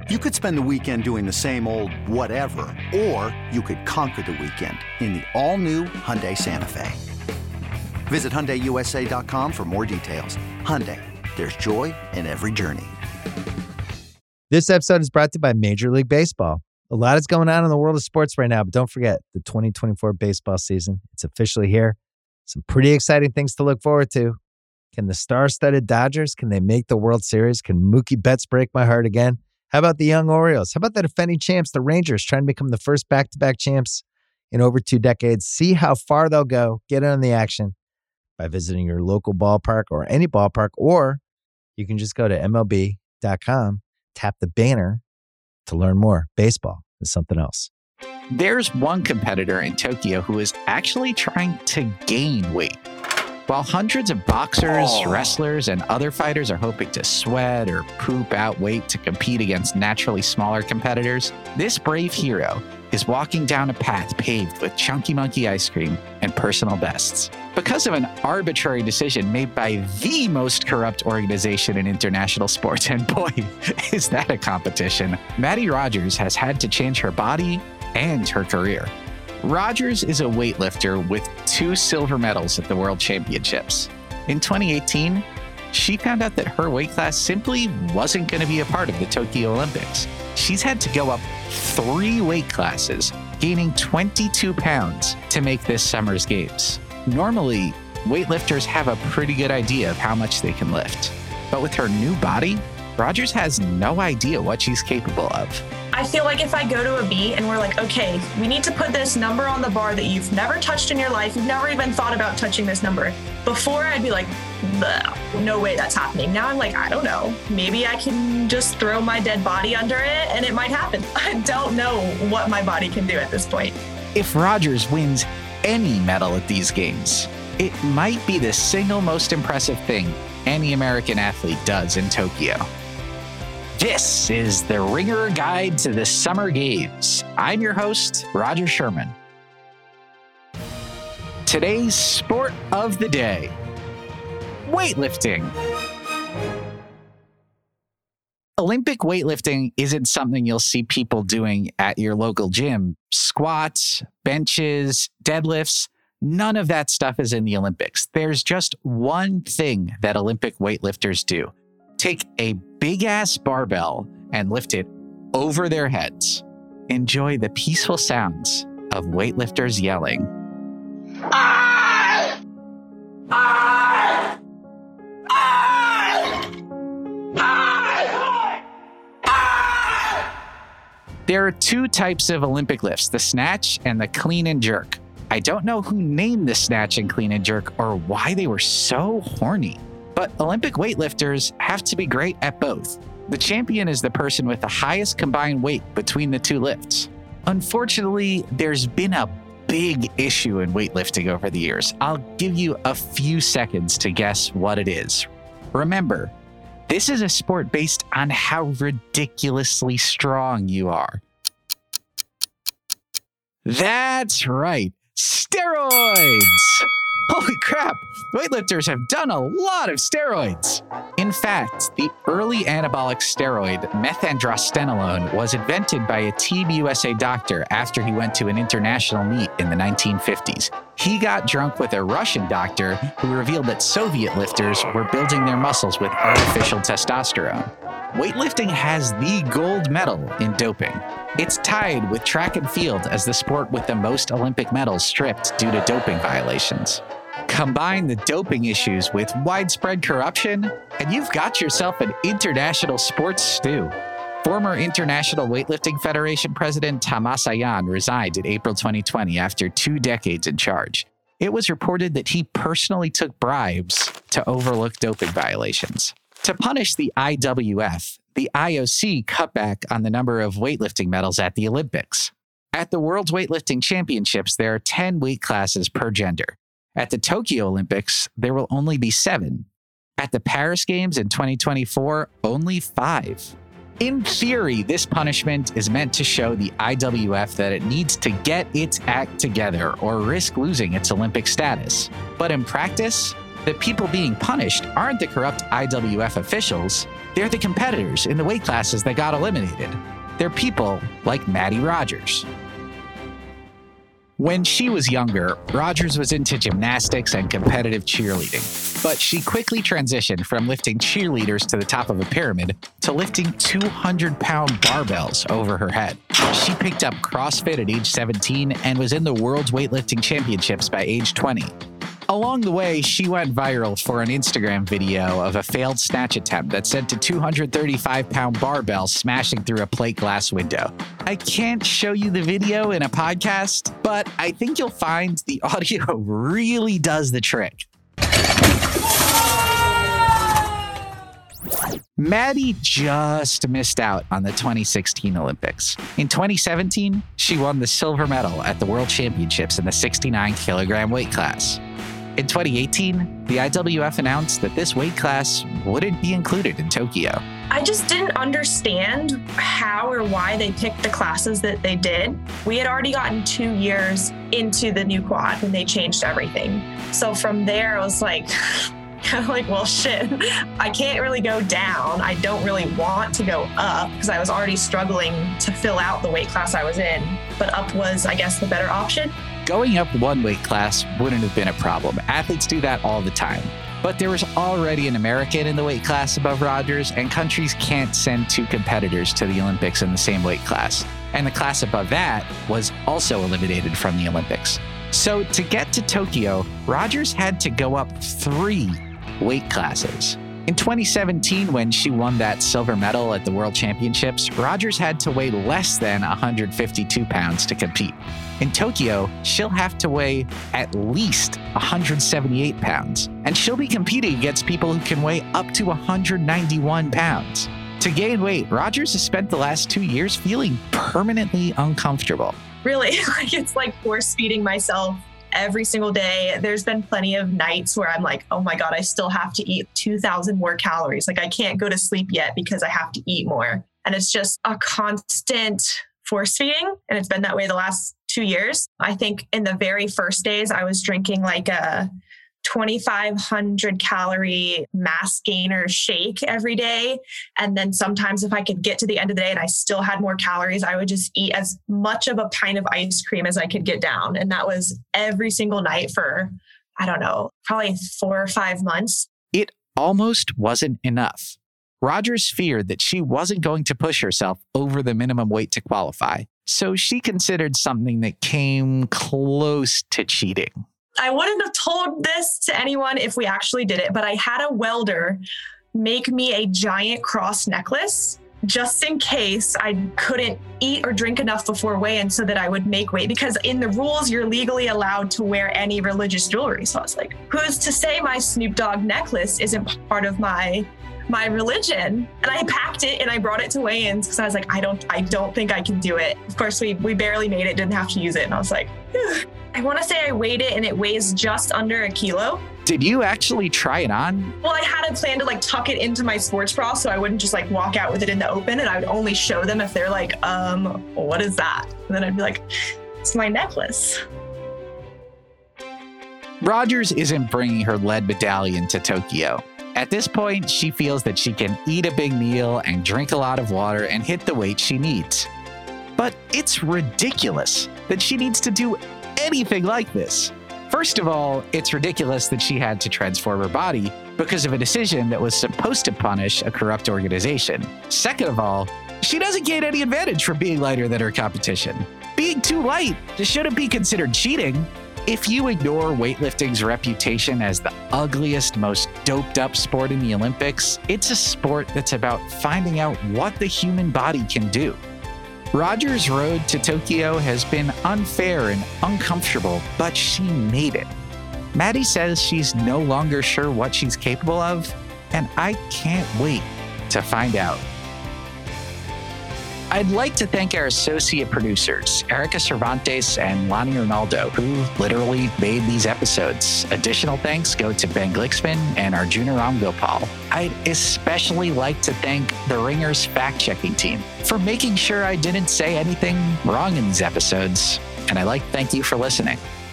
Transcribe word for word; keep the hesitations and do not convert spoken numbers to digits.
You could spend the weekend doing the same old whatever, or you could conquer the weekend in the all-new Hyundai Santa Fe. Visit Hyundai U S A dot com for more details. Hyundai, there's joy in every journey. This episode is brought to you by Major League Baseball. A lot is going on in the world of sports right now, but don't forget the twenty twenty-four baseball season. It's officially here. Some pretty exciting things to look forward to. Can the star-studded Dodgers, can they make the World Series? Can Mookie Betts break my heart again? How about the young Orioles? How about the defending champs, the Rangers, trying to become the first back-to-back champs in over two decades? See how far they'll go. Get in on the action by visiting your local ballpark or any ballpark, or you can just go to M L B dot com, tap the banner to learn more. Baseball is something else. There's one competitor in Tokyo who is actually trying to gain weight. While hundreds of boxers, oh. wrestlers, and other fighters are hoping to sweat or poop out weight to compete against naturally smaller competitors, this brave hero is walking down a path paved with Chunky Monkey ice cream and personal bests. Because of an arbitrary decision made by the most corrupt organization in international sports, and boy, is that a competition, Maddie Rogers has had to change her body and her career. Rogers is a weightlifter with two silver medals at the World Championships. In twenty eighteen, she found out that her weight class simply wasn't going to be a part of the Tokyo Olympics. She's had to go up three weight classes, gaining twenty-two pounds to make this summer's games. Normally, weightlifters have a pretty good idea of how much they can lift. But with her new body, Rogers has no idea what she's capable of. I feel like if I go to a beat and we're like, okay, we need to put this number on the bar that you've never touched in your life, you've never even thought about touching this number. Before, I'd be like, no way that's happening. Now I'm like, I don't know. Maybe I can just throw my dead body under it and it might happen. I don't know what my body can do at this point. If Rogers wins any medal at these games, it might be the single most impressive thing any American athlete does in Tokyo. This is the Ringer Guide to the Summer Games. I'm your host, Roger Sherman. Today's sport of the day, weightlifting. Olympic weightlifting isn't something you'll see people doing at your local gym. Squats, benches, deadlifts, none of that stuff is in the Olympics. There's just one thing that Olympic weightlifters do. Take a big-ass barbell and lift it over their heads. Enjoy the peaceful sounds of weightlifters yelling. Ah! Ah! Ah! Ah! Ah! There are two types of Olympic lifts, the snatch and the clean and jerk. I don't know who named the snatch and clean and jerk or why they were so horny. But Olympic weightlifters have to be great at both. The champion is the person with the highest combined weight between the two lifts. Unfortunately, there's been a big issue in weightlifting over the years. I'll give you a few seconds to guess what it is. Remember, this is a sport based on how ridiculously strong you are. That's right, steroids! Holy crap, weightlifters have done a lot of steroids. In fact, the early anabolic steroid methandrostenolone was invented by a Team U S A doctor after he went to an international meet in the nineteen fifties. He got drunk with a Russian doctor who revealed that Soviet lifters were building their muscles with artificial testosterone. Weightlifting has the gold medal in doping. It's tied with track and field as the sport with the most Olympic medals stripped due to doping violations. Combine the doping issues with widespread corruption, and you've got yourself an international sports stew. Former International Weightlifting Federation President Tamas Ayan resigned in April twenty twenty after two decades in charge. It was reported that he personally took bribes to overlook doping violations. To punish the I W F, the I O C cut back on the number of weightlifting medals at the Olympics. At the World Weightlifting Championships, there are ten weight classes per gender. At the Tokyo Olympics, there will only be seven. At the Paris Games in twenty twenty-four, only five. In theory, this punishment is meant to show the I W F that it needs to get its act together or risk losing its Olympic status. But in practice, The people being punished aren't the corrupt I W F officials. They're the competitors in the weight classes that got eliminated. They're people like Maddie Rogers. When she was younger, Rogers was into gymnastics and competitive cheerleading, but she quickly transitioned from lifting cheerleaders to the top of a pyramid to lifting two hundred pound barbells over her head. She picked up CrossFit at age seventeen and was in the World's Weightlifting Championships by age twenty. Along the way, she went viral for an Instagram video of a failed snatch attempt that sent a two hundred thirty-five pound barbell smashing through a plate glass window. I can't show you the video in a podcast, but I think you'll find the audio really does the trick. Maddie just missed out on the twenty sixteen Olympics. In twenty seventeen, she won the silver medal at the World Championships in the sixty-nine kilogram weight class. In twenty eighteen, the I W F announced that this weight class wouldn't be included in Tokyo. I just didn't understand how or why they picked the classes that they did. We had already gotten two years into the new quad when they changed everything. So from there, I was like, kind of like, well, shit, I can't really go down. I don't really want to go up because I was already struggling to fill out the weight class I was in. But up was, I guess, the better option. Going up one weight class wouldn't have been a problem. Athletes do that all the time. But there was already an American in the weight class above Rogers, and countries can't send two competitors to the Olympics in the same weight class. And the class above that was also eliminated from the Olympics. So to get to Tokyo, Rogers had to go up three weight classes. In twenty seventeen, when she won that silver medal at the World Championships, Rogers had to weigh less than one hundred fifty-two pounds to compete. In Tokyo, she'll have to weigh at least one hundred seventy-eight pounds, and she'll be competing against people who can weigh up to one hundred ninety-one pounds. To gain weight, Rogers has spent the last two years feeling permanently uncomfortable. Really, like it's like force feeding myself every single day. There's been plenty of nights where I'm like, oh my God, I still have to eat two thousand more calories. Like I can't go to sleep yet because I have to eat more. And it's just a constant force feeding. And it's been that way the last two years. I think in the very first days, I was drinking like a twenty-five hundred calorie mass gainer shake every day. And then sometimes if I could get to the end of the day and I still had more calories, I would just eat as much of a pint of ice cream as I could get down. And that was every single night for, I don't know, probably four or five months. It almost wasn't enough. Rogers feared that she wasn't going to push herself over the minimum weight to qualify. So she considered something that came close to cheating. I wouldn't have told this to anyone if we actually did it, but I had a welder make me a giant cross necklace just in case I couldn't eat or drink enough before weigh-in so that I would make weight. Because in the rules, you're legally allowed to wear any religious jewelry. So I was like, who's to say my Snoop Dogg necklace isn't part of my my religion? And I packed it and I brought it to weigh-ins because I was like, I don't I don't think I can do it. Of course, we we barely made it, didn't have to use it. And I was like, phew. I want to say I weighed it and it weighs just under a kilo. Did you actually try it on? Well, I had a plan to like tuck it into my sports bra so I wouldn't just like walk out with it in the open, and I would only show them if they're like, um, what is that? And then I'd be like, it's my necklace. Rogers isn't bringing her lead medallion to Tokyo. At this point, she feels that she can eat a big meal and drink a lot of water and hit the weight she needs. But it's ridiculous that she needs to do anything like this. First of all, it's ridiculous that she had to transform her body because of a decision that was supposed to punish a corrupt organization. Second of all, she doesn't gain any advantage from being lighter than her competition. Being too light shouldn't be considered cheating. If you ignore weightlifting's reputation as the ugliest, most doped up sport in the Olympics, it's a sport that's about finding out what the human body can do. Rogers' road to Tokyo has been unfair and uncomfortable, but she made it. Maddie says she's no longer sure what she's capable of, and I can't wait to find out. I'd like to thank our associate producers, Erica Cervantes and Lonnie Ronaldo, who literally made these episodes. Additional thanks go to Ben Glicksman and Arjuna Ramgopal. I'd especially like to thank the Ringer's fact-checking team for making sure I didn't say anything wrong in these episodes. And I'd like to thank you for listening.